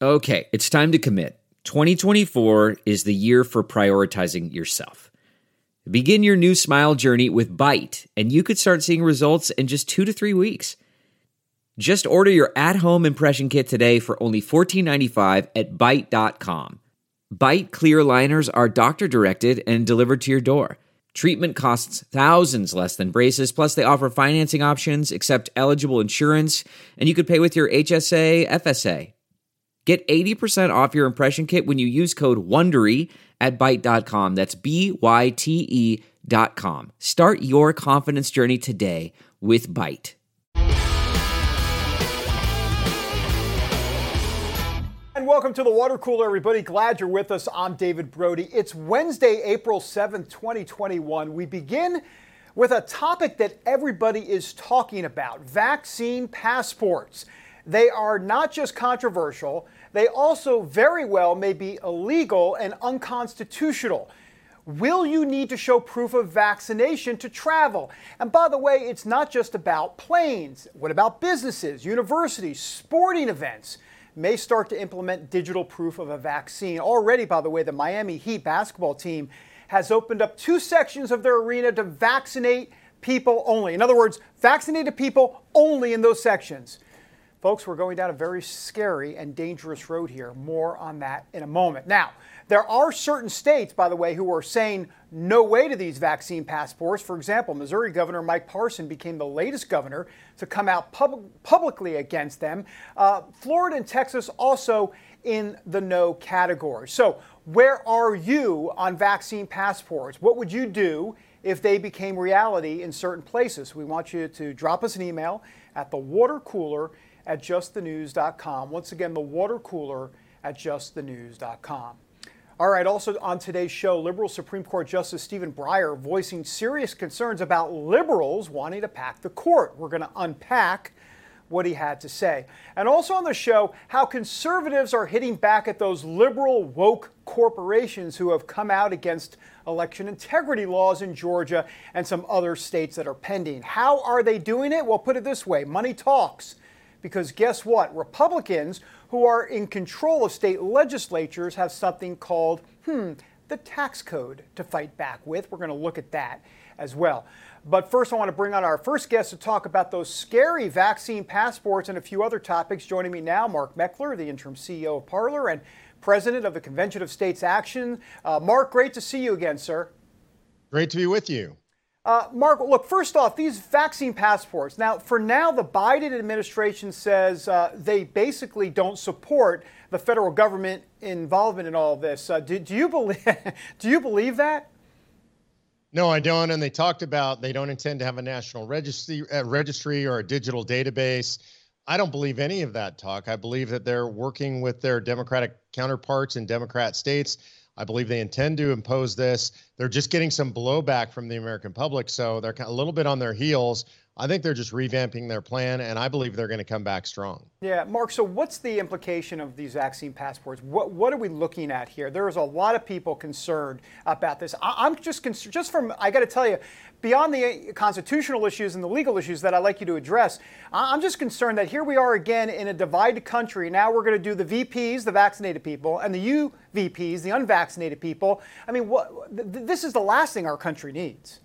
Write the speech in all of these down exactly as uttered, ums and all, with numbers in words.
Okay, it's time to commit. twenty twenty-four is the year for prioritizing yourself. Begin your new smile journey with Byte, and you could start seeing results in just two to three weeks. Just order your at-home impression kit today for only fourteen ninety-five at byte dot com. Byte clear aligners are doctor-directed and delivered to your door. Treatment costs thousands less than braces, plus they offer financing options, accept eligible insurance, and you could pay with your H S A, F S A. Get eighty percent off your impression kit when you use code WONDERY at byte dot com. That's B Y T E dot com. Start your confidence journey today with Byte. And welcome to the Water Cooler, everybody. Glad you're with us. I'm David Brody. It's Wednesday, April seventh, twenty twenty-one. We begin with a topic that everybody is talking about, vaccine passports. They are not just controversial, they also very well may be illegal and unconstitutional. Will you need to show proof of vaccination to travel? And by the way, it's not just about planes. What about businesses, universities, sporting events? May start to implement digital proof of a vaccine. Already, by the way, the Miami Heat basketball team has opened up two sections of their arena to vaccinate people only. In other words, vaccinated people only in those sections. Folks, we're going down a very scary and dangerous road here. More on that in a moment. Now, there are certain states, by the way, who are saying no way to these vaccine passports. For example, Missouri Governor Mike Parson became the latest governor to come out pub- publicly against them. Uh, Florida and Texas also in the no category. So where are you on vaccine passports? What would you do if they became reality in certain places? We want you to drop us an email at the water cooler at just the news dot com. Once again, the water cooler at just the news dot com. All right, also on today's show, liberal Supreme Court Justice Stephen Breyer voicing serious concerns about liberals wanting to pack the court. We're going to unpack what he had to say. And also on the show, how conservatives are hitting back at those liberal woke corporations who have come out against election integrity laws in Georgia and some other states that are pending. How are they doing it? Well, put it this way, money talks. Because guess what? Republicans who are in control of state legislatures have something called, hmm, the tax code to fight back with. We're going to look at that as well. But first, I want to bring on our first guest to talk about those scary vaccine passports and a few other topics. Joining me now, Mark Meckler, the interim C E O of Parler and president of the Convention of States Action. Uh, Mark, great to see you again, sir. Great to be with you. Uh, Mark, look, first off, these vaccine passports. Now, for now, the Biden administration says uh, they basically don't support the federal government involvement in all of this. Uh, do, do you believe? Do you believe that? No, I don't. And they talked about they don't intend to have a national registry, uh, registry or a digital database. I don't believe any of that talk. I believe that they're working with their Democratic counterparts in Democrat states. I believe they intend to impose this. They're just getting some blowback from the American public, so they're a little bit on their heels. I think they're just revamping their plan, and I believe they're going to come back strong. Yeah, Mark, so what's the implication of these vaccine passports? What what are we looking at here? There's a lot of people concerned about this. I, I'm just concerned, just from, I got to tell you, beyond the constitutional issues and the legal issues that I'd like you to address, I'm just concerned that here we are again in a divided country. Now we're going to do the V Ps, the vaccinated people, and the U V Ps, the unvaccinated people. I mean, what, th- this is the last thing our country needs.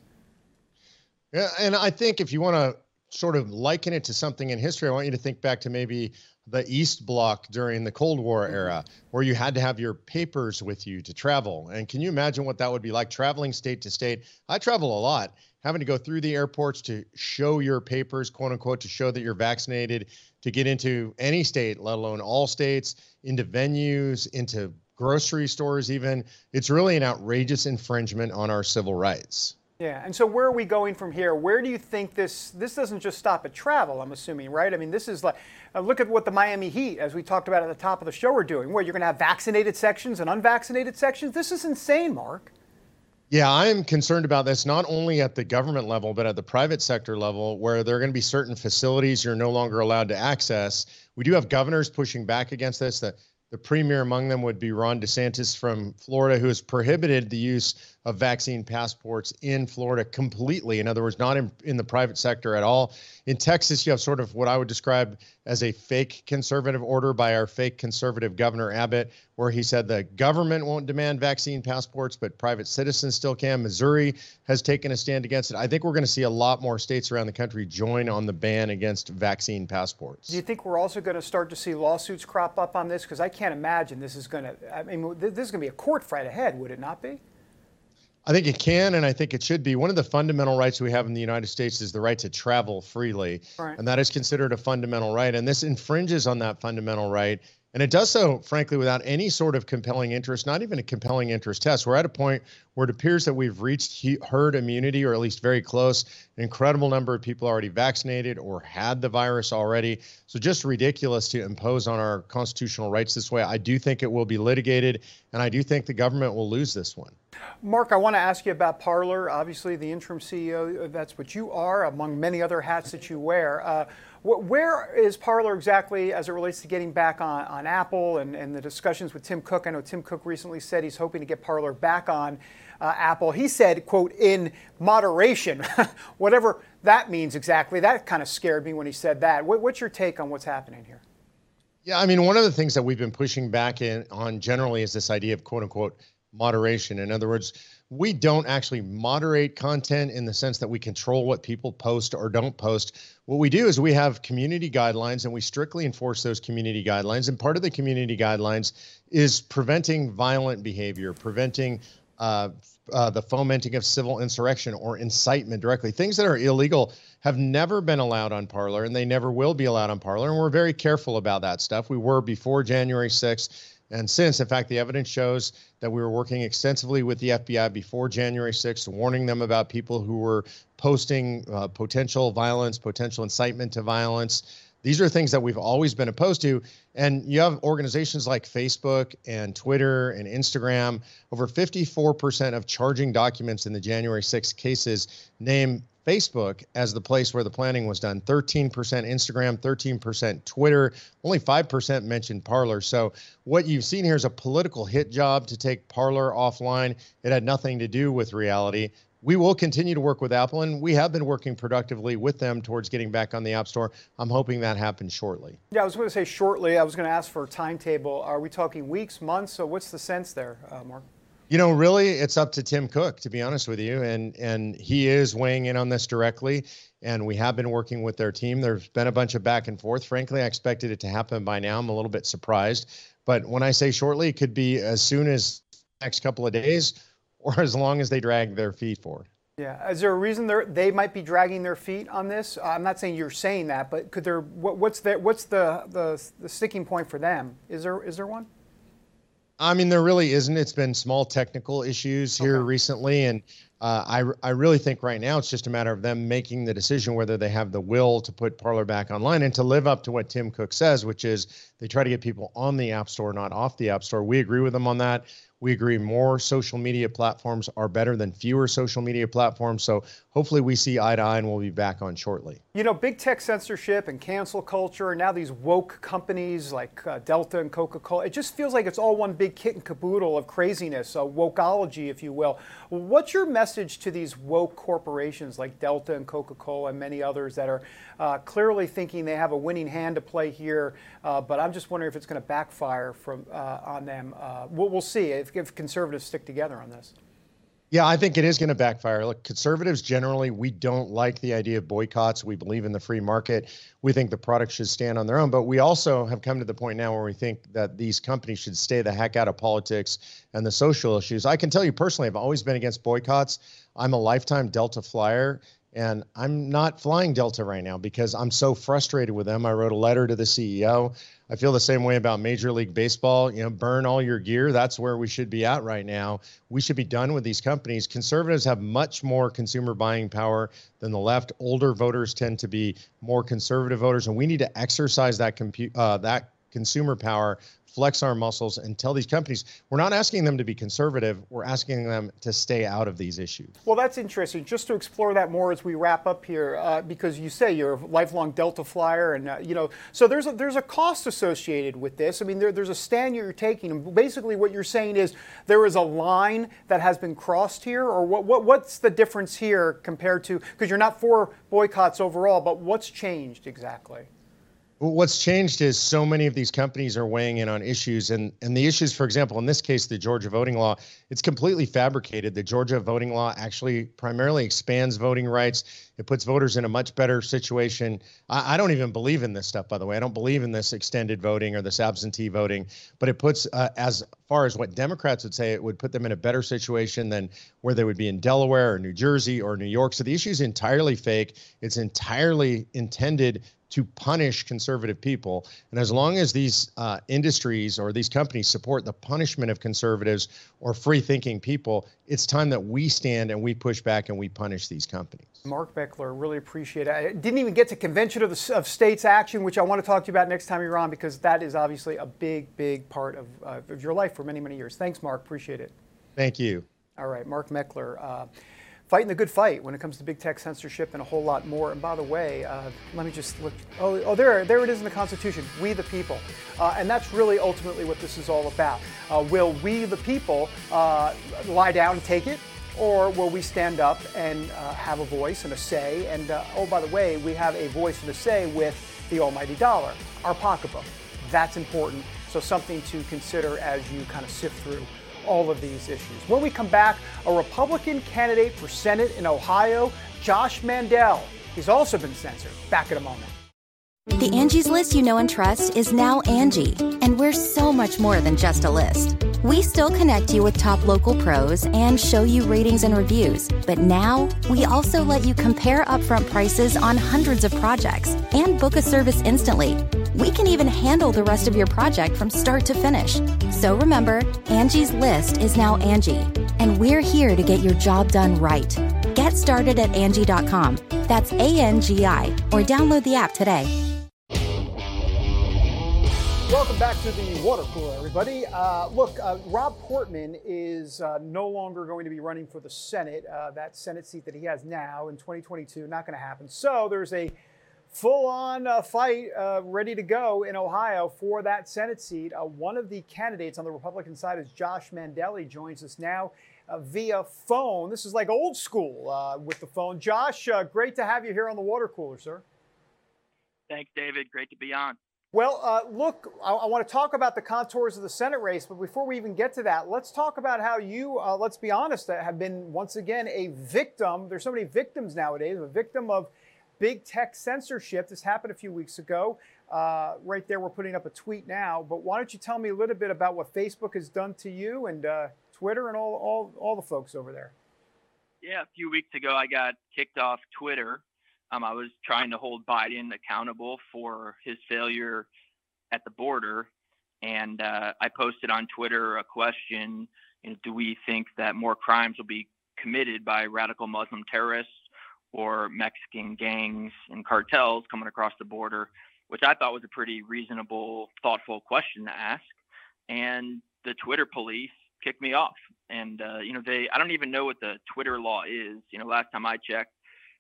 Yeah, and I think if you want to sort of liken it to something in history, I want you to think back to maybe the East Bloc during the Cold War era, where you had to have your papers with you to travel. And can you imagine what that would be like, traveling state to state? I travel a lot, having to go through the airports to show your papers, quote unquote, to show that you're vaccinated, to get into any state, let alone all states, into venues, into grocery stores even. It's really an outrageous infringement on our civil rights. Yeah, and so where are we going from here? Where do you think this, this doesn't just stop at travel, I'm assuming, right? I mean, this is like, uh, look at what the Miami Heat, as we talked about at the top of the show, are doing. Where you're going to have vaccinated sections and unvaccinated sections? This is insane, Mark. Yeah, I am concerned about this, not only at the government level, but at the private sector level, where there are going to be certain facilities you're no longer allowed to access. We do have governors pushing back against this. The The premier among them would be Ron DeSantis from Florida, who has prohibited the use of vaccine passports in Florida completely. In other words, not in, in the private sector at all. In Texas, you have sort of what I would describe as a fake conservative order by our fake conservative Governor Abbott, where he said the government won't demand vaccine passports, but private citizens still can. Missouri has taken a stand against it. I think we're going to see a lot more states around the country join on the ban against vaccine passports. Do you think we're also going to start to see lawsuits crop up on this? Because I can't imagine this is going to, I mean, this is going to be a court fight ahead, would it not be? I think it can, and I think it should be. One of the fundamental rights we have in the United States is the right to travel freely, right. And that is considered a fundamental right. And this infringes on that fundamental right. And it does so, frankly, without any sort of compelling interest, not even a compelling interest test. We're at a point where it appears that we've reached herd immunity, or at least very close. An incredible number of people already vaccinated or had the virus already. So just ridiculous to impose on our constitutional rights this way. I do think it will be litigated, and I do think the government will lose this one. Mark, I want to ask you about Parler. Obviously, the interim C E O, that's what you are, among many other hats that you wear. Uh, Where is Parler exactly as it relates to getting back on, on Apple and, and the discussions with Tim Cook? I know Tim Cook recently said he's hoping to get Parler back on uh, Apple. He said, quote, in moderation, whatever that means exactly. That kind of scared me when he said that. What, what's your take on what's happening here? Yeah, I mean, one of the things that we've been pushing back in on generally is this idea of, quote unquote, moderation. In other words, we don't actually moderate content in the sense that we control what people post or don't post. What we do is we have community guidelines, and we strictly enforce those community guidelines. And part of the community guidelines is preventing violent behavior, preventing uh, uh, the fomenting of civil insurrection or incitement directly. Things that are illegal have never been allowed on Parler, and they never will be allowed on Parler. And we're very careful about that stuff. We were before January sixth. And since, in fact, the evidence shows that we were working extensively with the F B I before January sixth, warning them about people who were posting uh, potential violence, potential incitement to violence. These are things that we've always been opposed to. And you have organizations like Facebook and Twitter and Instagram. Over fifty-four percent of charging documents in the January sixth cases name Facebook as the place where the planning was done. thirteen percent Instagram, thirteen percent Twitter, only five percent mentioned Parler. So what you've seen here is a political hit job to take Parler offline. It had nothing to do with reality. We will continue to work with Apple, and we have been working productively with them towards getting back on the App Store. I'm hoping that happens shortly. Yeah, I was going to say shortly. I was going to ask for a timetable. Are we talking weeks, months? So what's the sense there, uh, Mark? You know, really, it's up to Tim Cook, to be honest with you. And and he is weighing in on this directly. And we have been working with their team. There's been a bunch of back and forth. Frankly, I expected it to happen by now. I'm a little bit surprised. But when I say shortly, it could be as soon as the next couple of days or as long as they drag their feet for. Yeah. Is there a reason they they might be dragging their feet on this? I'm not saying you're saying that, but could there? What, what's the what's the, the the sticking point for them? Is there is there one? I mean, there really isn't. It's been small technical issues here okay. recently. And uh, I, I really think right now it's just a matter of them making the decision whether they have the will to put Parler back online and to live up to what Tim Cook says, which is they try to get people on the App Store, not off the App Store. We agree with them on that. We agree more social media platforms are better than fewer social media platforms. So hopefully we see eye to eye, and we'll be back on shortly. You know, big tech censorship and cancel culture, and now these woke companies like uh, Delta and Coca-Cola, it just feels like it's all one big kit and caboodle of craziness, uh, wokeology, if you will. What's your message to these woke corporations like Delta and Coca-Cola and many others that are uh, clearly thinking they have a winning hand to play here, uh, but I'm just wondering if it's going to backfire from uh, on them. Uh, we'll, we'll see if, if conservatives stick together on this. Yeah, I think it is going to backfire. Look, conservatives generally, we don't like the idea of boycotts. We believe in the free market. We think the product should stand on their own. But we also have come to the point now where we think that these companies should stay the heck out of politics and the social issues. I can tell you personally, I've always been against boycotts. I'm a lifetime Delta flyer, and I'm not flying Delta right now because I'm so frustrated with them. I wrote a letter to the C E O. I feel the same way about Major League Baseball. You know, burn all your gear. That's where we should be at right now. We should be done with these companies. Conservatives have much more consumer buying power than the left. Older voters tend to be more conservative voters, and we need to exercise that compu- uh, that consumer power, flex our muscles, and tell these companies, we're not asking them to be conservative. We're asking them to stay out of these issues. Well, that's interesting. Just to explore that more as we wrap up here, uh, because you say you're a lifelong Delta flyer, and uh, you know, so there's a, there's a cost associated with this. I mean, there, there's a stand you're taking, and basically what you're saying is there is a line that has been crossed here, or what, what what's the difference here compared to, because you're not for boycotts overall, but what's changed exactly? Well, what's changed is so many of these companies are weighing in on issues, and, and the issues, for example, in this case, the Georgia voting law, it's completely fabricated. The Georgia voting law actually primarily expands voting rights. It puts voters in a much better situation. I, I don't even believe in this stuff, by the way. I don't believe in this extended voting or this absentee voting, but it puts, uh, as far as what Democrats would say, it would put them in a better situation than where they would be in Delaware or New Jersey or New York. So the issue is entirely fake. It's entirely intended to punish conservative people. And as long as these uh, industries or these companies support the punishment of conservatives or free-thinking people, it's time that we stand and we push back and we punish these companies. Mark Meckler, really appreciate it. I didn't even get to Convention of, the, of States action, which I want to talk to you about next time you're on, because that is obviously a big, big part of, uh, of your life for many, many years. Thanks, Mark. Appreciate it. Thank you. All right, Mark Meckler. Uh, Fighting the good fight when it comes to big tech censorship and a whole lot more. And by the way, uh, let me just look. Oh, oh, there, there it is in the Constitution. We the people, uh, and that's really ultimately what this is all about. Uh, will we the people uh, lie down and take it, or will we stand up and uh, have a voice and a say? And uh, oh, by the way, we have a voice and a say with the almighty dollar, our pocketbook. That's important. So something to consider as you kind of sift through all of these issues. When we come back, a Republican candidate for Senate in Ohio, Josh Mandel. He's also been censored. Back in a moment. The Angie's List you know and trust is now Angie, and we're so much more than just a list. We still connect you with top local pros and show you ratings and reviews, but now we also let you compare upfront prices on hundreds of projects and book a service instantly. We can even handle the rest of your project from start to finish. So remember, Angie's List is now Angie, and we're here to get your job done right. Get started at Angie dot com. That's A N G I, or download the app today. Welcome back to the water cooler, everybody. Uh, look, uh, Rob Portman is uh, no longer going to be running for the Senate. Uh, that Senate seat that he has now in twenty twenty-two, not going to happen. So there's a full-on uh, fight uh, ready to go in Ohio for that Senate seat. Uh, one of the candidates on the Republican side is Josh Mandel. He joins us now uh, via phone. This is like old school uh, with the phone. Josh, uh, great to have you here on the water cooler, sir. Thanks, David. Great to be on. Well, uh, look, I, I want to talk about the contours of the Senate race, but before we even get to that, let's talk about how you, uh, let's be honest, have been once again a victim. There's so many victims nowadays, a victim of big tech censorship. This happened a few weeks ago. Uh, right there, we're putting up a tweet now. But why don't you tell me a little bit about what Facebook has done to you and uh, Twitter and all, all, all the folks over there? Yeah, a few weeks ago, I got kicked off Twitter. Um, I was trying to hold Biden accountable for his failure at the border. And uh, I posted on Twitter a question, you know, do we think that more crimes will be committed by radical Muslim terrorists or Mexican gangs and cartels coming across the border, which I thought was a pretty reasonable, thoughtful question to ask. And the Twitter police kicked me off. And, uh, you know, they, I don't even know what the Twitter law is. You know, last time I checked,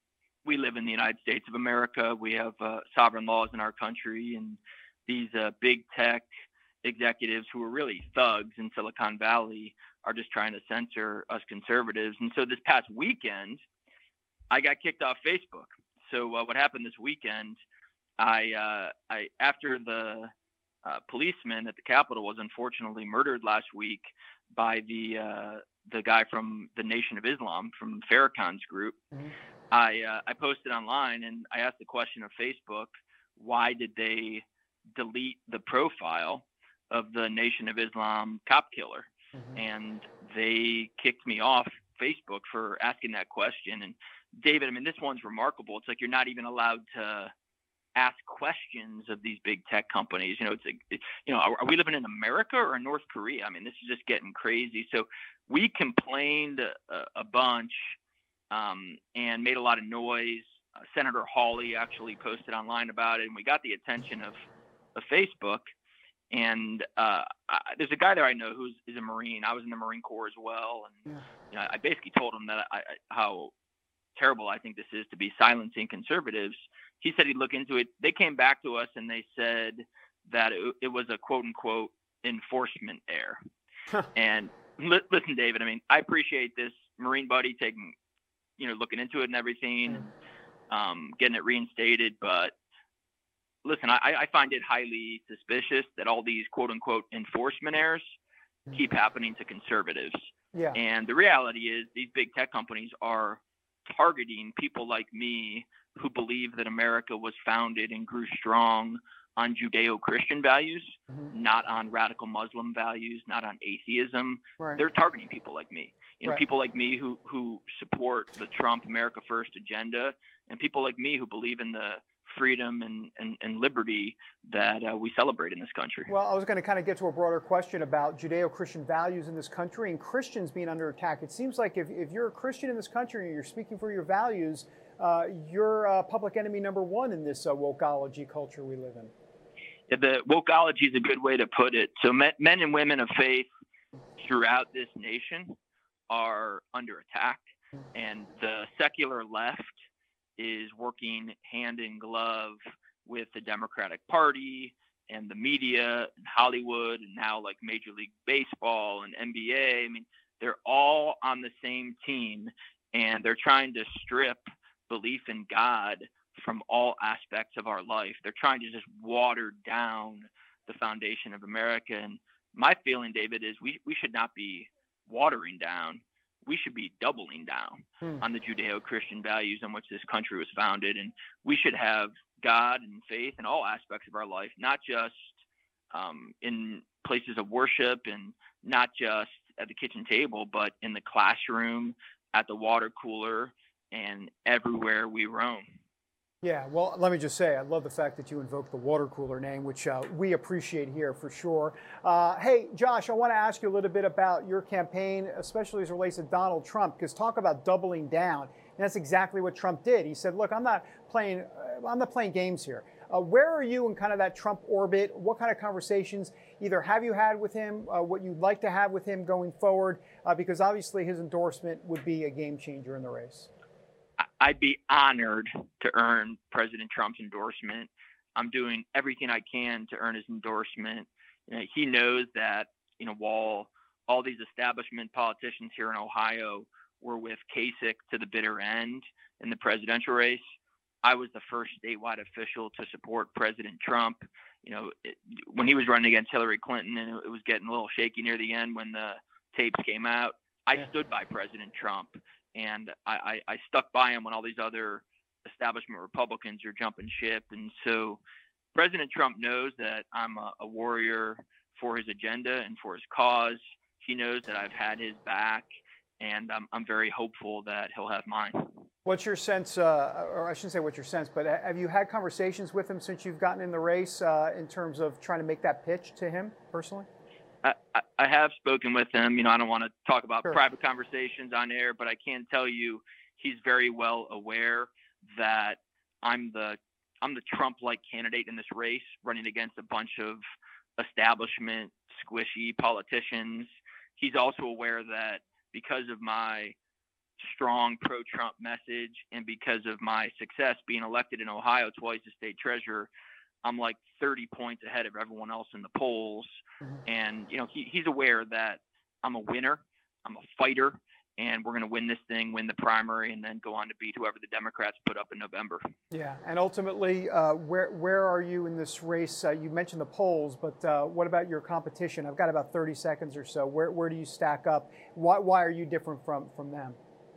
we live in the United States of America. We have uh, sovereign laws in our country, and these uh, big tech executives who are really thugs in Silicon Valley are just trying to censor us conservatives. And so this past weekend, I got kicked off Facebook. So uh, what happened this weekend, I, uh, I after the uh, policeman at the Capitol was unfortunately murdered last week by the uh, the guy from the Nation of Islam, from Farrakhan's group, mm-hmm. I uh, I posted online and I asked the question of Facebook, why did they delete the profile of the Nation of Islam cop killer? Mm-hmm. And they kicked me off Facebook for asking that question. And David, I mean, this one's remarkable. It's like you're not even allowed to ask questions of these big tech companies. You know, it's like, it, you know, are, are we living in America or in North Korea? I mean, this is just getting crazy. So we complained a, a bunch um, and made a lot of noise. Uh, Senator Hawley actually posted online about it, and we got the attention of, of Facebook. And uh, I, there's a guy there I know who's is a Marine. I was in the Marine Corps as well, and Yeah. you know, I basically told him that I, I, how terrible I think this is to be silencing conservatives. He said he'd look into it. They came back to us and they said that it, it was a quote unquote enforcement error. Huh. And li- listen, David, I mean, I appreciate this Marine buddy taking, you know, looking into it and everything, and um, getting it reinstated. But listen, I, I find it highly suspicious that all these quote unquote enforcement errors keep happening to conservatives. Yeah. And the reality is these big tech companies are targeting people like me who believe that America was founded and grew strong on Judeo-Christian values, Mhm. not on radical Muslim values, not on atheism. Right. They're targeting people like me, you know, Right. people like me who, who support the Trump America First agenda, and people like me who believe in the freedom and, and, and liberty that uh, we celebrate in this country. Well, I was going to kind of get to a broader question about Judeo-Christian values in this country and Christians being under attack. It seems like if, if you're a Christian in this country and you're speaking for your values, uh, you're uh, public enemy number one in this uh, wokeology culture we live in. Yeah, the wokeology is a good way to put it. So men, men and women of faith throughout this nation are under attack, and the secular left is working hand in glove with the Democratic Party and the media and Hollywood and now like Major League Baseball and N B A. I mean, they're all on the same team, and they're trying to strip belief in God from all aspects of our life. They're trying to just water down the foundation of America. And my feeling, David, is we, we should not be watering down. We should be doubling down Hmm. on the Judeo-Christian values on which this country was founded. And we should have God and faith in all aspects of our life, not just um, in places of worship and not just at the kitchen table, but in the classroom, at the water cooler, and everywhere we roam. Yeah, well, let me just say, I love the fact that you invoked the water cooler name, which uh, we appreciate here for sure. Uh, hey, Josh, I want to ask you a little bit about your campaign, especially as it relates to Donald Trump, because talk about doubling down. And that's exactly what Trump did. He said, look, I'm not playing, uh, I'm not playing games here. Uh, where are you in kind of that Trump orbit? What kind of conversations either have you had with him, uh, what you'd like to have with him going forward? Uh, because obviously his endorsement would be a game changer in the race. I'd be honored to earn President Trump's endorsement. I'm doing everything I can to earn his endorsement. You know, he knows that, you know, while all these establishment politicians here in Ohio were with Kasich to the bitter end in the presidential race, I was the first statewide official to support President Trump. You know, it, when he was running against Hillary Clinton and it, it was getting a little shaky near the end when the tapes came out, I Yeah. stood by President Trump. And I, I, I stuck by him when all these other establishment Republicans are jumping ship. And so President Trump knows that I'm a, a warrior for his agenda and for his cause. He knows that I've had his back, and I'm, I'm very hopeful that he'll have mine. What's your sense, uh, or I shouldn't say what's your sense, but have you had conversations with him since you've gotten in the race uh, in terms of trying to make that pitch to him personally? I, I, I have spoken with him. You know, I don't want to talk about Sure. private conversations on air, but I can tell you he's very well aware that I'm the I'm the Trump-like candidate in this race, running against a bunch of establishment, squishy politicians. He's also aware that because of my strong pro-Trump message and because of my success being elected in Ohio twice as state treasurer, I'm like thirty points ahead of everyone else in the polls. Mhm. And, you know, he, he's aware that I'm a winner, I'm a fighter, and we're going to win this thing, win the primary, and then go on to beat whoever the Democrats put up in November. Yeah, and ultimately, uh, where where are you in this race? Uh, you mentioned the polls, but uh, what about your competition? I've got about thirty seconds or so. Where where do you stack up? Why why are you different from from them?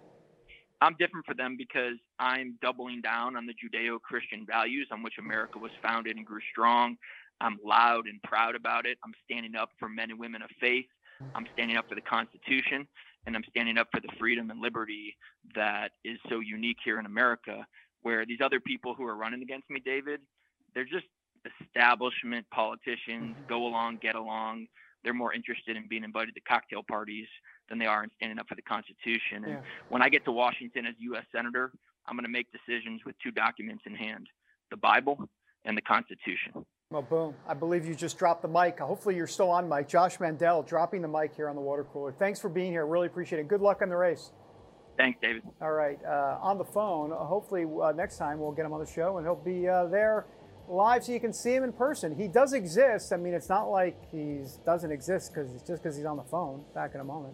I'm different for them because I'm doubling down on the Judeo-Christian values on which America was founded and grew strong. I'm loud and proud about it. I'm standing up for men and women of faith. I'm standing up for the Constitution, and I'm standing up for the freedom and liberty that is so unique here in America, where these other people who are running against me, David, they're just establishment politicians, go along, get along. They're more interested in being invited to cocktail parties than they are in standing up for the Constitution. And Yeah. when I get to Washington as U S Senator, I'm going to make decisions with two documents in hand, the Bible and the Constitution. Well, boom. I believe you just dropped the mic. Hopefully you're still on mic. Josh Mandel dropping the mic here on the water cooler. Thanks for being here. Really appreciate it. Good luck on the race. Thanks, David. All right. Uh, on the phone, uh, hopefully uh, next time we'll get him on the show and he'll be uh, there live so you can see him in person. He does exist. I mean, it's not like he doesn't exist because it's just because he's on the phone. Back in a moment.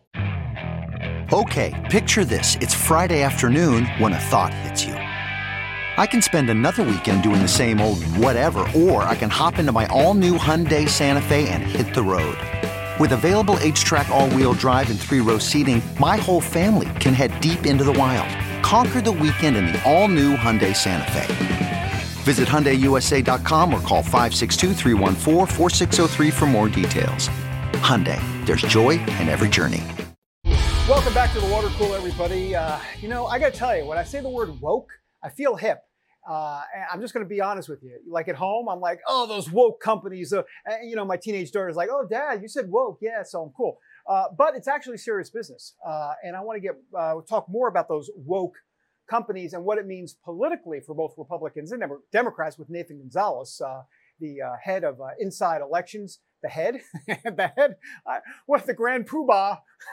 Okay, picture this. It's Friday afternoon when a thought hits you. I can spend another weekend doing the same old whatever, or I can hop into my all-new Hyundai Santa Fe and hit the road. With available H-Track all-wheel drive and three-row seating, my whole family can head deep into the wild. Conquer the weekend in the all-new Hyundai Santa Fe. Visit Hyundai U S A dot com or call five six two, three one four, four six zero three for more details. Hyundai, there's joy in every journey. Welcome back to the water cooler, everybody. Uh, you know, I got to tell you, when I say the word woke, I feel hip. Uh, and I'm just going to be honest with you. Like at home, I'm like, oh, those woke companies. Uh, and, you know, my teenage daughter's like, oh, Dad, you said woke. Yeah, so I'm cool. Uh, but it's actually serious business. Uh, and I want to get uh, talk more about those woke companies and what it means politically for both Republicans and Democrats with Nathan Gonzalez, uh, the uh, head of uh, Inside Elections. The head, the head, uh, what the grand poobah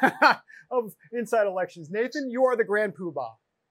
of Inside Elections. Nathan, you are the grand poobah.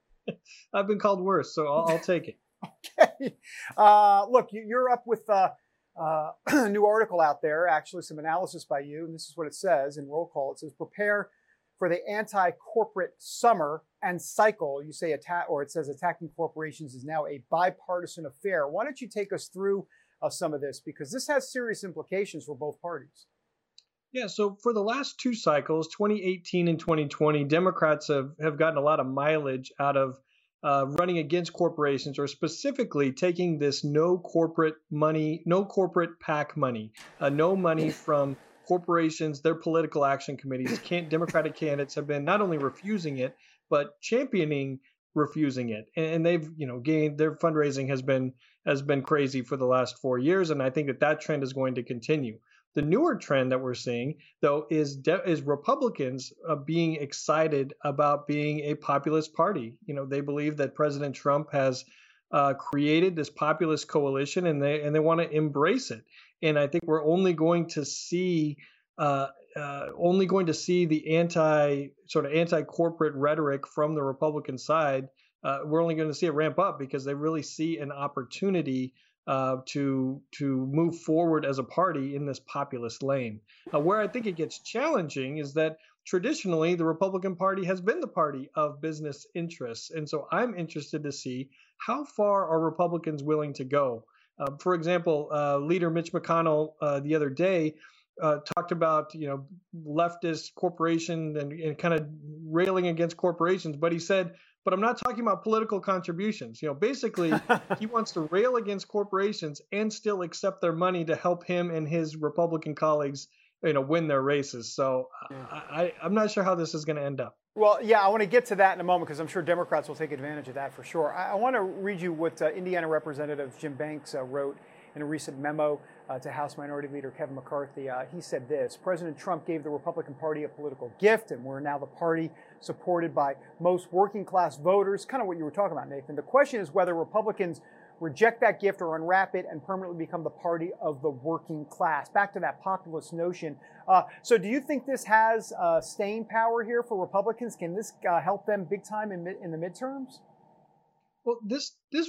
I've been called worse, so I'll, I'll take it. Okay. Uh, look, you're up with uh, uh, a new article out there, actually some analysis by you, and this is what it says in roll call. It says, prepare for the anti-corporate summer and cycle. You say attack, or it says attacking corporations is now a bipartisan affair. Why don't you take us through uh, some of this? Because this has serious implications for both parties. Yeah, so for the last two cycles, twenty eighteen and twenty twenty, Democrats have, have gotten a lot of mileage out of uh, running against corporations, or specifically taking this no corporate money, no corporate PAC money, uh, no money from corporations, their political action committees. Can't, Democratic candidates have been not only refusing it, but championing refusing it. And, and they've, you know, gained, their fundraising has been has been crazy for the last four years. And I think that that trend is going to continue. The newer trend that we're seeing, though, is de- is Republicans uh, being excited about being a populist party. You know, they believe that President Trump has uh, created this populist coalition, and they and they want to embrace it. And I think we're only going to see uh, uh, only going to see the anti sort of anti-corporate rhetoric from the Republican side. Uh, we're only going to see it ramp up because they really see an opportunity Uh, to to move forward as a party in this populist lane. Uh, where I think it gets challenging is that traditionally the Republican Party has been the party of business interests. And so I'm interested to see how far are Republicans willing to go. Uh, for example, uh, Leader Mitch McConnell uh, the other day uh, talked about, you know, leftist corporation and, and kind of railing against corporations, but he said, but I'm not talking about political contributions. You know, basically, he wants to rail against corporations and still accept their money to help him and his Republican colleagues, you know, win their races. So I, I, I'm not sure how this is going to end up. Well, yeah, I want to get to that in a moment because I'm sure Democrats will take advantage of that for sure. I, I want to read you what uh, Indiana Representative Jim Banks uh, wrote in a recent memo uh, to House Minority Leader Kevin McCarthy. Uh, he said this: President Trump gave the Republican Party a political gift, and we're now the party supported by most working class voters. Kind of what you were talking about, Nathan. The question is whether Republicans reject that gift or unwrap it and permanently become the party of the working class. Back to that populist notion. Uh, so do you think this has uh, staying power here for Republicans? Can this uh, help them big time in, mid- in the midterms? Well, this this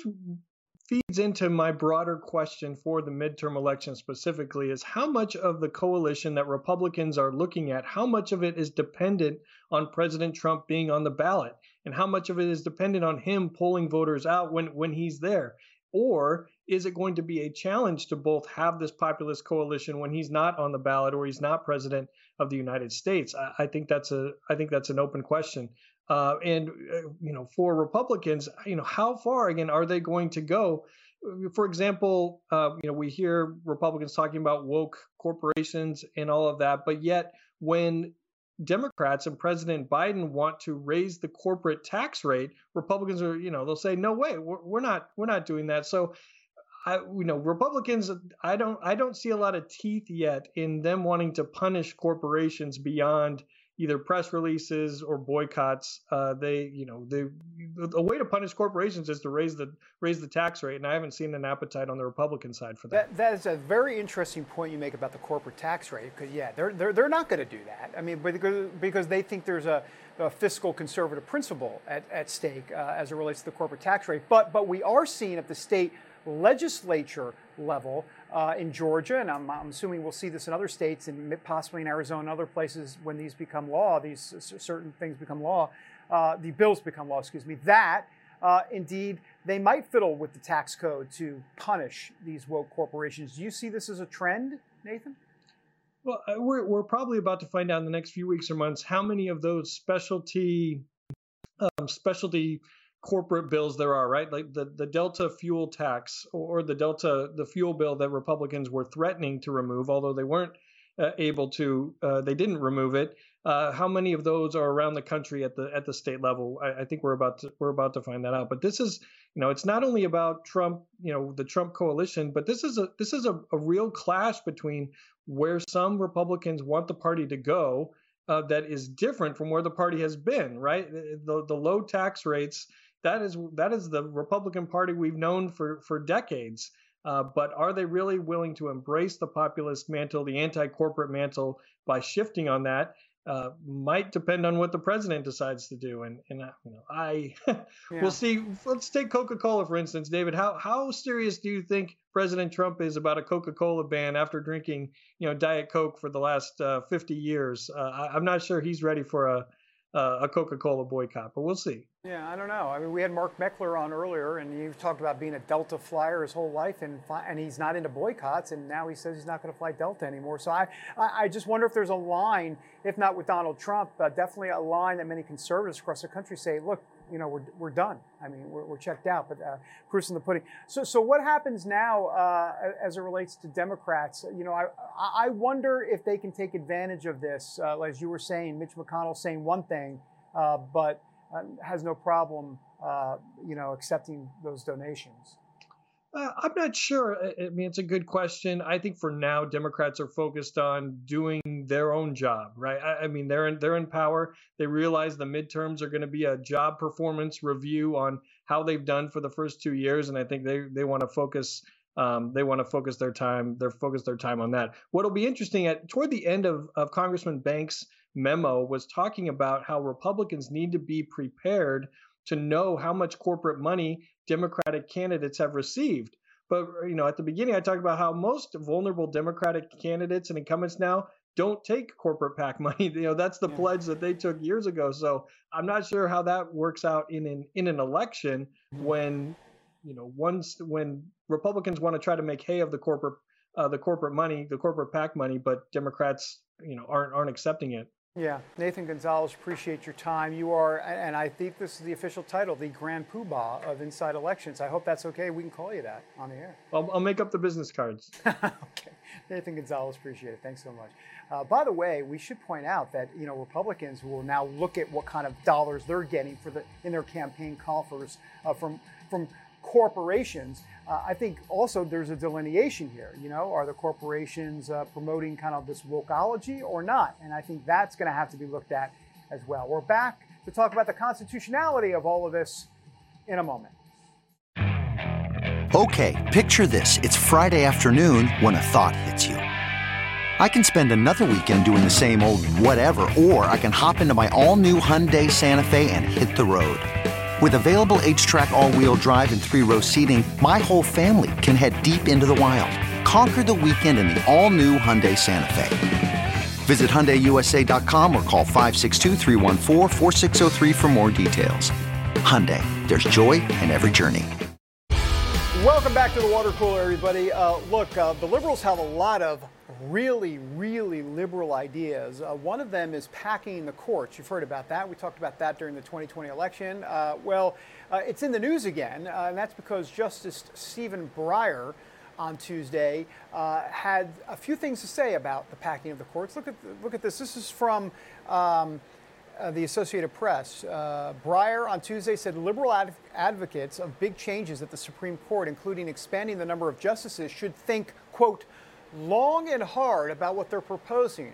feeds into my broader question for the midterm election specifically, is how much of the coalition that Republicans are looking at, how much of it is dependent on President Trump being on the ballot, and how much of it is dependent on him pulling voters out when, when he's there? Or is it going to be a challenge to both have this populist coalition when he's not on the ballot or he's not president of the United States? I, I think that's a I think that's an open question. Uh, and, uh, you know, for Republicans, you know, how far, again, are they going to go? For example, uh, you know, we hear Republicans talking about woke corporations and all of that. But yet when Democrats and President Biden want to raise the corporate tax rate, Republicans are, you know, they'll say, no way, we're, we're not we're not doing that. So, I, you know, Republicans, I don't I don't see a lot of teeth yet in them wanting to punish corporations beyond either press releases or boycotts. Uh, they, you know, they, a way to punish corporations is to raise the raise the tax rate, and I haven't seen an appetite on the Republican side for that. That, that is a very interesting point you make about the corporate tax rate, because yeah, they're they're they're not going to do that. I mean, because because they think there's a, a fiscal conservative principle at at stake uh, as it relates to the corporate tax rate. But but we are seeing at the state legislature level uh, in Georgia, and I'm, I'm assuming we'll see this in other states and possibly in Arizona and other places when these become law, these certain things become law, uh, the bills become law, excuse me, that uh, indeed they might fiddle with the tax code to punish these woke corporations. Do you see this as a trend, Nathan? Well, we're, we're probably about to find out in the next few weeks or months how many of those specialty um, specialty corporate bills there are, right? Like the, the Delta fuel tax or the Delta, the fuel bill that Republicans were threatening to remove, although they weren't uh, able to, uh, they didn't remove it. Uh, how many of those are around the country at the at the state level? I, I think we're about to we're about to find that out. But this is, you know, it's not only about Trump, you know, the Trump coalition, but this is a this is a, a real clash between where some Republicans want the party to go uh, that is different from where the party has been, right? The the low tax rates. That is that is the Republican Party we've known for, for decades. Uh, but are they really willing to embrace the populist mantle, the anti-corporate mantle, by shifting on that? Uh, might depend on what the president decides to do. And, and uh, you know, I yeah. we'll see. Let's take Coca-Cola, for instance, David. How how serious do you think President Trump is about a Coca-Cola ban after drinking, you know, Diet Coke for the last uh, fifty years? Uh, I, I'm not sure he's ready for a Uh, a Coca-Cola boycott, but we'll see. Yeah, I don't know. I mean, we had Mark Meckler on earlier, and he talked about being a Delta flyer his whole life, and and he's not into boycotts, and now he says he's not going to fly Delta anymore. So I, I just wonder if there's a line, if not with Donald Trump, uh, definitely a line that many conservatives across the country say, look, you know, we're we're done. I mean, we're, we're checked out, but uh, proof's in the pudding. So so what happens now uh, as it relates to Democrats? You know, I I wonder if they can take advantage of this. Uh, as you were saying, Mitch McConnell saying one thing, uh, but uh, has no problem, uh, you know, accepting those donations. Uh, I'm not sure. I mean, it's a good question. I think for now, Democrats are focused on doing their own job, right? I, I mean, they're in, they're in power. They realize the midterms are going to be a job performance review on how they've done for the first two years, and I think they they want to focus. Um, they want to focus their time. They're focus their time on that. What'll be interesting at toward the end of, of Congressman Banks' memo was talking about how Republicans need to be prepared to know how much corporate money Democratic candidates have received. But, you know, at the beginning, I talked about how most vulnerable Democratic candidates and incumbents now don't take corporate PAC money. You know, that's the yeah. pledge that they took years ago. So I'm not sure how that works out in an in an election when, you know, once when Republicans want to try to make hay of the corporate uh, the corporate money, the corporate PAC money, but Democrats, you know, aren't aren't accepting it. Yeah, Nathan Gonzalez, appreciate your time. You are, and I think this is the official title, the Grand Poobah of Inside Elections. I hope that's okay. We can call you that on the air. I'll, I'll make up the business cards. Okay, Nathan Gonzalez, appreciate it. Thanks so much. Uh, by the way, we should point out that you know Republicans will now look at what kind of dollars they're getting for the in their campaign coffers uh, from from. corporations. Uh, I think also there's a delineation here. You know, are the corporations uh, promoting kind of this wokeology or not? And I think that's going to have to be looked at as well. We're back to talk about the constitutionality of all of this in a moment. Okay, picture this. It's Friday afternoon when a thought hits you. I can spend another weekend doing the same old whatever, or I can hop into my all-new Hyundai Santa Fe and hit the road. With available H-Track all-wheel drive and three-row seating, my whole family can head deep into the wild. Conquer the weekend in the all-new Hyundai Santa Fe. Visit Hyundai U S A dot com or call five six two, three one four, four six zero three for more details. Hyundai, there's joy in every journey. Welcome back to the Water Cooler, everybody. Uh, look, uh, the liberals have a lot of really, really liberal ideas. Uh, one of them is packing the courts. You've heard about that. We talked about that during the twenty twenty election. Uh, well, uh, it's in the news again, uh, and that's because Justice Stephen Breyer on Tuesday uh, had a few things to say about the packing of the courts. Look at look at this. This is from um, uh, the Associated Press. Uh, Breyer on Tuesday said liberal ad- advocates of big changes at the Supreme Court, including expanding the number of justices, should think, quote, long and hard about what they're proposing.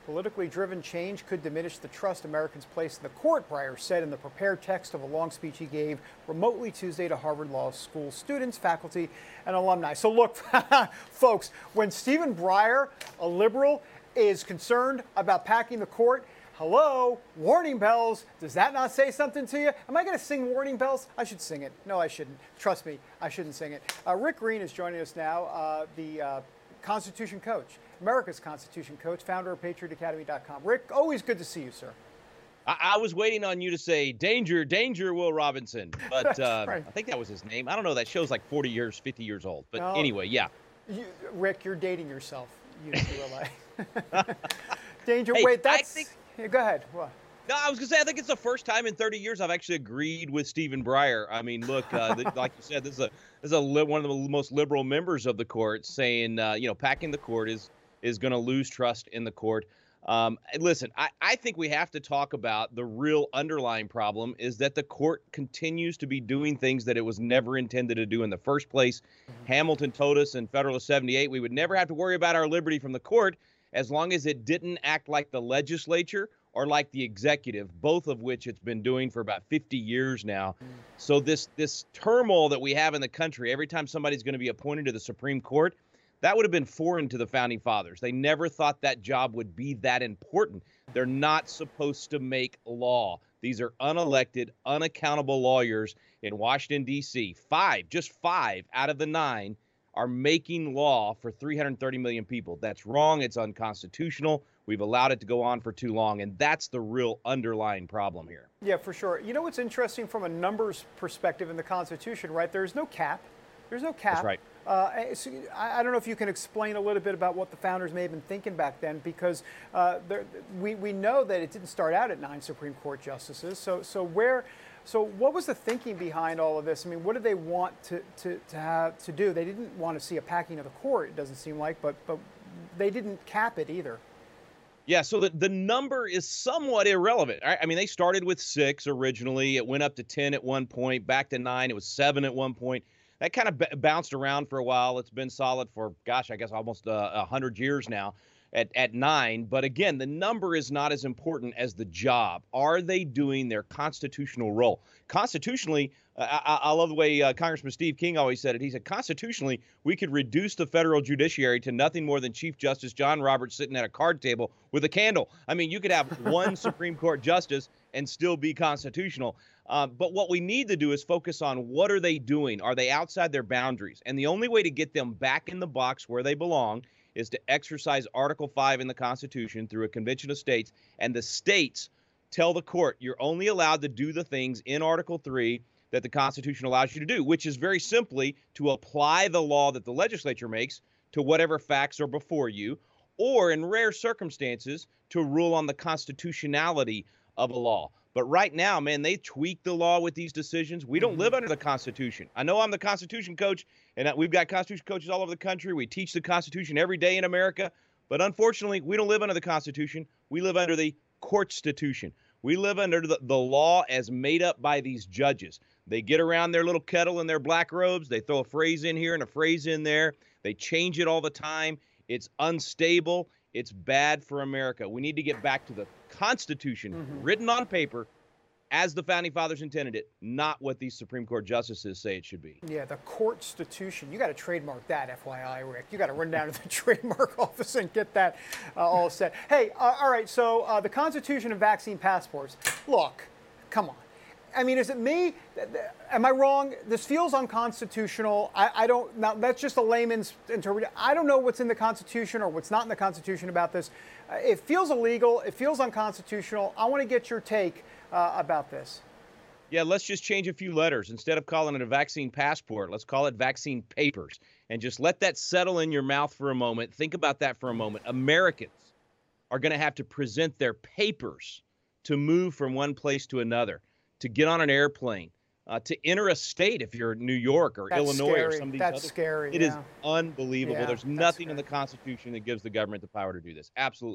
Politically driven change could diminish the trust Americans place in the court, Breyer said in the prepared text of a long speech he gave remotely Tuesday to Harvard Law School students, faculty, and alumni. So look, folks, when Stephen Breyer, a liberal, is concerned about packing the court, hello, warning bells. Does that not say something to you? Am I going to sing warning bells? I should sing it. No, I shouldn't. Trust me, I shouldn't sing it. Uh, Rick Green is joining us now, uh, the uh, Constitution coach, America's Constitution coach, founder of Patriot Academy dot com. Rick, always good to see you, sir. I, I was waiting on you to say, danger, danger, Will Robinson. But uh, right. I think that was his name. I don't know. That show's like forty years, fifty years old. But no, anyway, yeah. You, Rick, you're dating yourself. You realize. Danger, hey, wait, that's... Think, yeah, go ahead. What? No, I was going to say, I think it's the first time in thirty years I've actually agreed with Stephen Breyer. I mean, look, uh, the, like you said, this is a this is a li- one of the most liberal members of the court saying, uh, you know, packing the court is is going to lose trust in the court. Um, listen, I, I think we have to talk about the real underlying problem is that the court continues to be doing things that it was never intended to do in the first place. Mm-hmm. Hamilton told us in Federalist seventy-eight we would never have to worry about our liberty from the court as long as it didn't act like the legislature or like the executive, both of which it's been doing for about fifty years now. Mm. So this this turmoil that we have in the country, every time somebody's going to be appointed to the Supreme Court, that would have been foreign to the Founding Fathers. They never thought that job would be that important. They're not supposed to make law. These are unelected, unaccountable lawyers in Washington, D C Five, just five out of the nine are making law for three hundred thirty million people. That's wrong. It's unconstitutional. We've allowed it to go on for too long, and that's the real underlying problem here. Yeah, for sure. You know what's interesting from a numbers perspective in the Constitution, right? There's no cap. There's no cap. That's right. Uh, so I, I don't know if you can explain a little bit about what the founders may have been thinking back then, because uh, there, we we know that it didn't start out at nine Supreme Court justices. So so where, so what was the thinking behind all of this? I mean, what did they want to to to have to do? They didn't want to see a packing of the court. It doesn't seem like, but but they didn't cap it either. Yeah, so the, the number is somewhat irrelevant. I, I mean, they started with six originally. It went up to ten at one point, back to nine. It was seven at one point. That kind of b- bounced around for a while. It's been solid for, gosh, I guess almost uh, one hundred years now at, at nine. But again, the number is not as important as the job. Are they doing their constitutional role? Constitutionally, uh, I, I love the way uh, Congressman Steve King always said it. He said, constitutionally, we could reduce the federal judiciary to nothing more than Chief Justice John Roberts sitting at a card table with a candle. I mean, you could have one Supreme Court justice and still be constitutional. Uh, but what we need to do is focus on what are they doing? Are they outside their boundaries? And the only way to get them back in the box where they belong is to exercise Article five in the Constitution through a convention of states. And the states tell the court you're only allowed to do the things in Article three that the Constitution allows you to do, which is very simply to apply the law that the legislature makes to whatever facts are before you, or in rare circumstances, to rule on the constitutionality of a law. But right now, man, they tweak the law with these decisions. We don't live under the Constitution. I know I'm the Constitution coach, and we've got Constitution coaches all over the country. We teach the Constitution every day in America. But unfortunately, we don't live under the Constitution. We live under the Courtstitution. We live under the, the law as made up by these judges. They get around their little kettle in their black robes. They throw a phrase in here and a phrase in there. They change it all the time. It's unstable. It's bad for America. We need to get back to the Constitution mm-hmm. written on paper as the Founding Fathers intended it, not what these Supreme Court justices say it should be. Yeah, the Courtstitution. You got to trademark that, F Y I, Rick. You got to run down to the trademark office and get that uh, all set. Hey, uh, all right, so uh, the Constitution and vaccine passports. Look, come on. I mean, is it me? Am I wrong? This feels unconstitutional. I, I don't, now that's just a layman's interpretation. I don't know what's in the Constitution or what's not in the Constitution about this. Uh, it feels illegal. It feels unconstitutional. I want to get your take uh, about this. Yeah, let's just change a few letters. Instead of calling it a vaccine passport, let's call it vaccine papers. And just let that settle in your mouth for a moment. Think about that for a moment. Americans are going to have to present their papers to move from one place to another, to get on an airplane, uh, to enter a state if you're New York or that's Illinois scary. or some of these That's others. scary. It yeah. is unbelievable. Yeah, There's nothing in the Constitution that gives the government the power to do this. Absolutely not.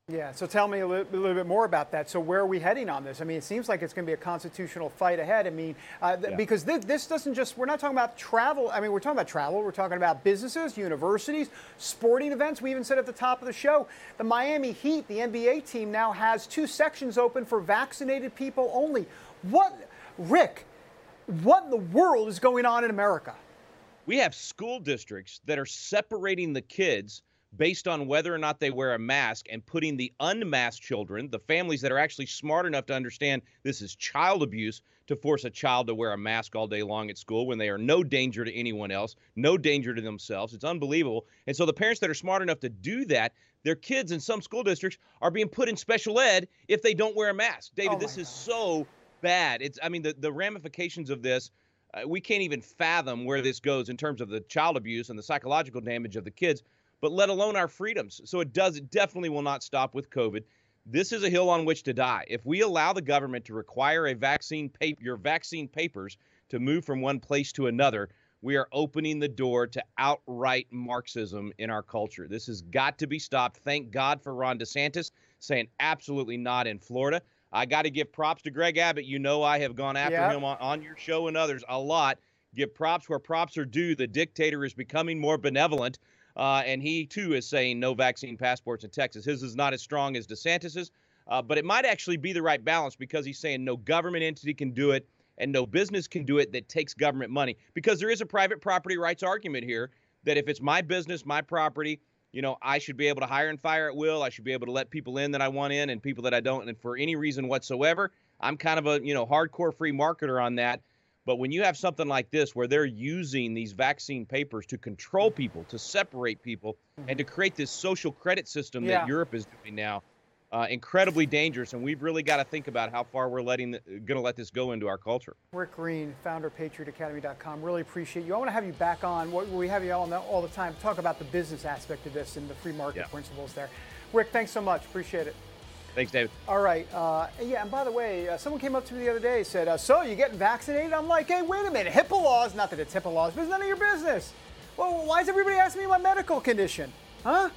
Yeah, so tell me a little, a little bit more about that. So where are we heading on this? I mean, it seems like it's going to be a constitutional fight ahead. I mean, uh, th- Yeah. because this, this doesn't just, we're not talking about travel. I mean, we're talking about travel. We're talking about businesses, universities, sporting events. We even said at the top of the show, the Miami Heat, the N B A team, now has two sections open for vaccinated people only. What, Rick, what in the world is going on in America? We have school districts that are separating the kids based on whether or not they wear a mask and putting the unmasked children, the families that are actually smart enough to understand this is child abuse, to force a child to wear a mask all day long at school when they are no danger to anyone else, no danger to themselves. It's unbelievable. And so the parents that are smart enough to do that, their kids in some school districts are being put in special ed if they don't wear a mask. David, Oh this my is so bad. It's, I mean, the, the ramifications of this, uh, we can't even fathom where this goes in terms of the child abuse and the psychological damage of the kids, but let alone our freedoms. So it does, it definitely will not stop with COVID. This is a hill on which to die. If we allow the government to require a vaccine pa- your vaccine papers to move from one place to another, we are opening the door to outright Marxism in our culture. This has got to be stopped. Thank God for Ron DeSantis saying absolutely not in Florida. I got to give props to Greg Abbott. You know I have gone after Yep. him on, on your show and others a lot. Give props where props are due. The dictator is becoming more benevolent. Uh, and he, too, is saying no vaccine passports in Texas. His is not as strong as DeSantis's, uh, but it might actually be the right balance because he's saying no government entity can do it and no business can do it that takes government money. Because there is a private property rights argument here that if it's my business, my property, you know, I should be able to hire and fire at will. I should be able to let people in that I want in and people that I don't. And for any reason whatsoever, I'm kind of a, you know, hardcore free marketer on that. But when you have something like this where they're using these vaccine papers to control people, to separate people, and to create this social credit system Yeah. that Europe is doing now, uh, incredibly dangerous. And we've really got to think about how far we're letting, going to let this go into our culture. Rick Green, founder of Patriot Academy dot com. Really appreciate you. I want to have you back on. We have you all, all the time. Talk about the business aspect of this and the free market Yeah. principles there. Rick, thanks so much. Appreciate it. Thanks, David. All right. Uh, yeah, and by the way, uh, someone came up to me the other day and said, uh, so you getting vaccinated? I'm like, hey, wait a minute. HIPAA laws, not that it's HIPAA laws, but it's none of your business. Well, why is everybody asking me my medical condition? Huh?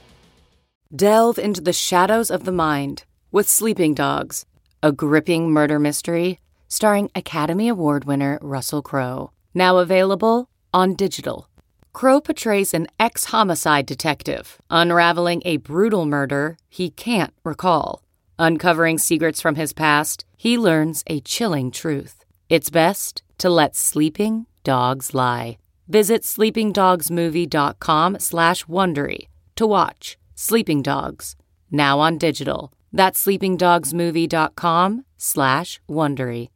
Delve into the shadows of the mind with Sleeping Dogs, a gripping murder mystery starring Academy Award winner Russell Crowe. Now available on digital. Crowe portrays an ex-homicide detective unraveling a brutal murder he can't recall. Uncovering secrets from his past, he learns a chilling truth. It's best to let sleeping dogs lie. Visit sleepingdogsmovie.com slash Wondery to watch Sleeping Dogs, now on digital. That's sleepingdogsmovie.com slash Wondery.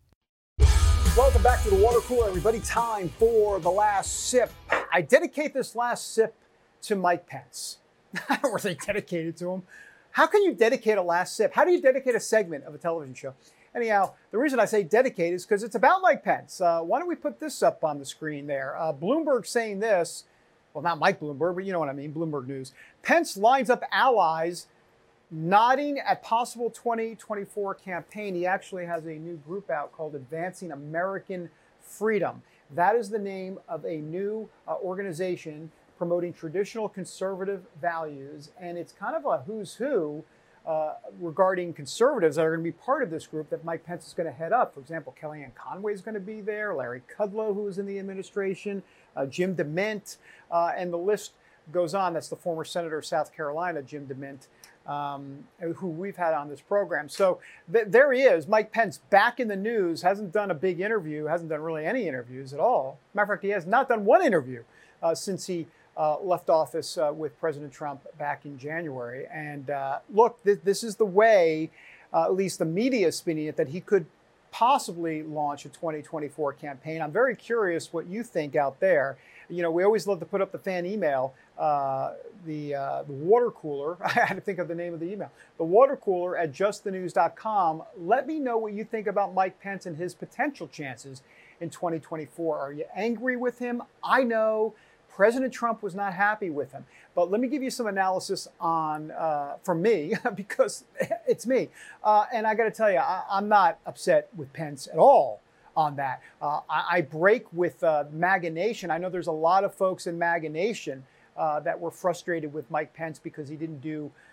Welcome back to the water cooler, everybody. Time for the last sip. I dedicate this last sip to Mike Pence. I don't really dedicate it to him. How can you dedicate a last sip? How do you dedicate a segment of a television show? Anyhow, the reason I say dedicate is because it's about Mike Pence. Uh, why don't we put this up on the screen there? Uh, Bloomberg saying this, well, not Mike Bloomberg, but you know what I mean, Bloomberg News. Pence lines up allies nodding at possible twenty twenty-four campaign. He actually has a new group out called Advancing American Freedom. That is the name of a new uh, organization promoting traditional conservative values. And it's kind of a who's who uh, regarding conservatives that are going to be part of this group that Mike Pence is going to head up. For example, Kellyanne Conway is going to be there, Larry Kudlow, who is in the administration, uh, Jim DeMint, uh, and the list goes on. That's the former senator of South Carolina, Jim DeMint, um, who we've had on this program. So th- there he is, Mike Pence, back in the news, hasn't done a big interview, hasn't done really any interviews at all. Matter of fact, he has not done one interview uh, since he uh, left office uh, with President Trump back in January. And uh, look, th- this is the way, uh, at least the media is spinning it, that he could possibly launch a twenty twenty-four campaign. I'm very curious what you think out there. You know, we always love to put up the fan email, uh, the uh, the water cooler. I had to think of the name of the email. The water cooler at just the news dot com. Let me know what you think about Mike Pence and his potential chances in twenty twenty-four. Are you angry with him? I know President Trump was not happy with him. But let me give you some analysis on uh, from me, because it's me. Uh, and I got to tell you, I, I'm not upset with Pence at all on that. Uh, I, I break with uh, MAGA Nation. I know there's a lot of folks in MAGA Nation uh, that were frustrated with Mike Pence because he didn't do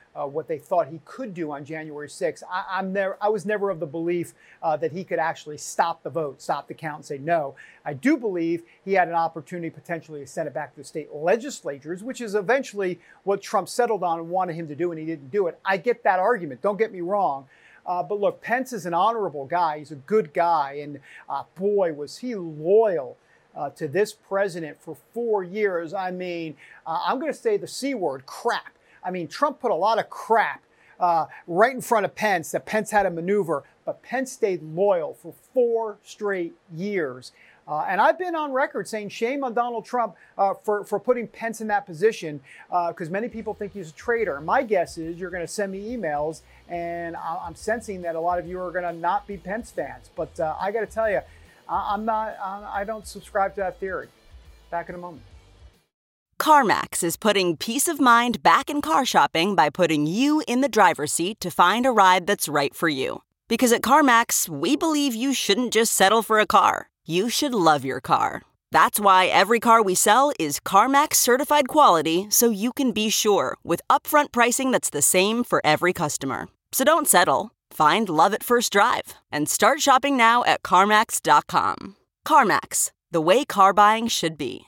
uh, what they thought he could do on January sixth. I, I'm never, I was never of the belief uh, that he could actually stop the vote, stop the count, and say no. I do believe he had an opportunity potentially to send it back to the state legislatures, which is eventually what Trump settled on and wanted him to do, and he didn't do it. I get that argument. Don't get me wrong. Uh, but look, Pence is an honorable guy. He's a good guy. And uh, boy, was he loyal uh, to this president for four years. I mean, uh, I'm going to say the C word, crap. I mean, Trump put a lot of crap uh, right in front of Pence that Pence had to maneuver. But Pence stayed loyal for four straight years. Uh, and I've been on record saying shame on Donald Trump uh, for, for putting Pence in that position because uh, many people think he's a traitor. And my guess is you're going to send me emails, and I'm sensing that a lot of you are going to not be Pence fans. But uh, I got to tell you, I'm not, I don't subscribe to that theory. Back in a moment. CarMax is putting peace of mind back in car shopping by putting you in the driver's seat to find a ride that's right for you. Because at CarMax, we believe you shouldn't just settle for a car. You should love your car. That's why every car we sell is CarMax certified quality, so you can be sure with upfront pricing that's the same for every customer. So don't settle. Find love at first drive and start shopping now at CarMax dot com. CarMax, the way car buying should be.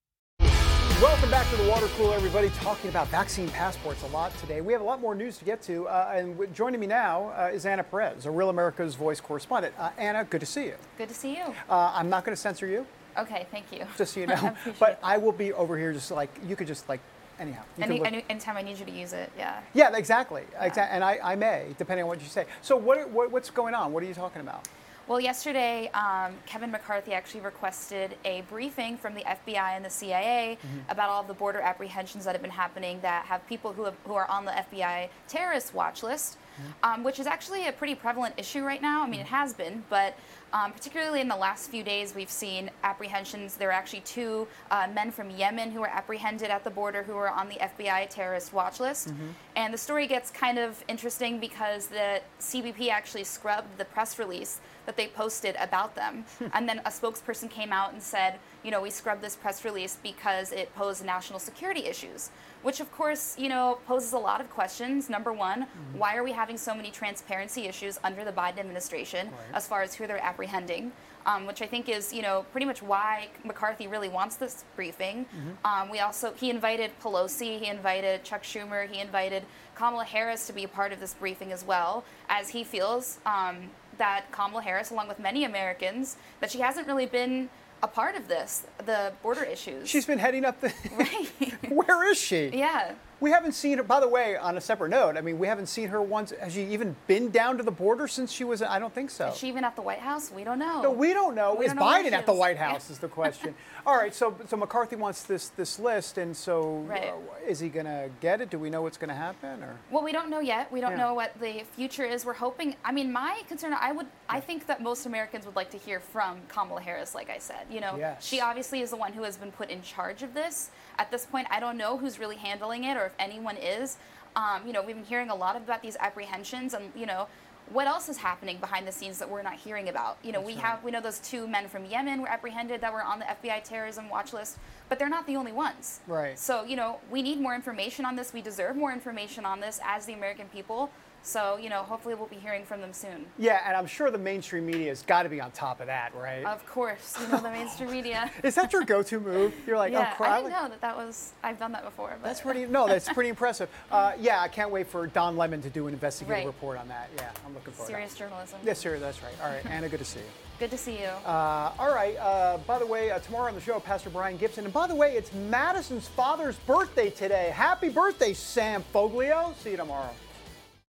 Welcome back to the Water Cooler, everybody. Talking about vaccine passports a lot today. We have a lot more news to get to. Uh, and w- joining me now uh, is Anna Perez, a Real America's Voice correspondent. Uh, Anna, good to see you. Good to see you. Uh, I'm not going to censor you. Okay, thank you. Just so you know. But I will be over here just like, you could just like, anyhow. You Any, look- any, anytime I need you to use it, yeah. Yeah, exactly. Yeah. Exa- and I, I may, depending on what you say. So what, what what's going on? What are you talking about? Well, yesterday, um, Kevin McCarthy actually requested a briefing from the F B I and the C I A mm-hmm. about all of the border apprehensions that have been happening that have people who, have, who are on the F B I terrorist watch list, mm-hmm. um, which is actually a pretty prevalent issue right now. I mean, mm-hmm. it has been, but um, particularly in the last few days, we've seen apprehensions. There are actually two uh, men from Yemen who were apprehended at the border who were on the F B I terrorist watch list. Mm-hmm. And the story gets kind of interesting because the C B P actually scrubbed the press release that they posted about them. And then a spokesperson came out and said, you know, we scrubbed this press release because it posed national security issues, which of course, you know, poses a lot of questions. Number one, mm-hmm. why are we having so many transparency issues under the Biden administration right. as far as who they're apprehending? Um, which I think is, you know, pretty much why McCarthy really wants this briefing. Mm-hmm. Um, we also, he invited Pelosi, he invited Chuck Schumer, he invited Kamala Harris to be a part of this briefing as well, as he feels um, that Kamala Harris, along with many Americans, that she hasn't really been a part of this, the border issues. She's been heading up the... Right. Where is she? Yeah. We haven't seen her, by the way, on a separate note, I mean, we haven't seen her once. Has she even been down to the border since she was, I don't think so. Is she even at the White House? We don't know. No, we don't know. We is don't know Biden at the is. White House is the question. All right, so so McCarthy wants this this list, and so right. uh, is he going to get it? Do we know what's going to happen? Or? Well, we don't know yet. We don't yeah. know what the future is. We're hoping, I mean, my concern, I would, I think that most Americans would like to hear from Kamala Harris, like I said. You know, yes. she obviously is the one who has been put in charge of this. At this point, I don't know who's really handling it or if anyone is. Um, you know, we've been hearing a lot about these apprehensions and, you know, what else is happening behind the scenes that we're not hearing about? You know, That's we right. have, we know those two men from Yemen were apprehended that were on the F B I terrorism watch list, but they're not the only ones. Right. So, you know, we need more information on this. We deserve more information on this as the American people. So, you know, hopefully we'll be hearing from them soon. Yeah, and I'm sure the mainstream media has got to be on top of that, right? Of course. You know, the mainstream media. Is that your go-to move? You're like, yeah, oh, crap. I didn't know that that was, I've done that before. But. That's pretty, no, that's pretty impressive. Uh, yeah, I can't wait for Don Lemon to do an investigative right. report on that. Yeah, I'm looking forward Serious to that. Serious journalism. Yeah, serious, that's right. All right, Anna, good to see you. Good to see you. Uh, all right, uh, by the way, uh, tomorrow on the show, Pastor Brian Gibson. And by the way, it's Madison's father's birthday today. Happy birthday, Sam Foglio. See you tomorrow.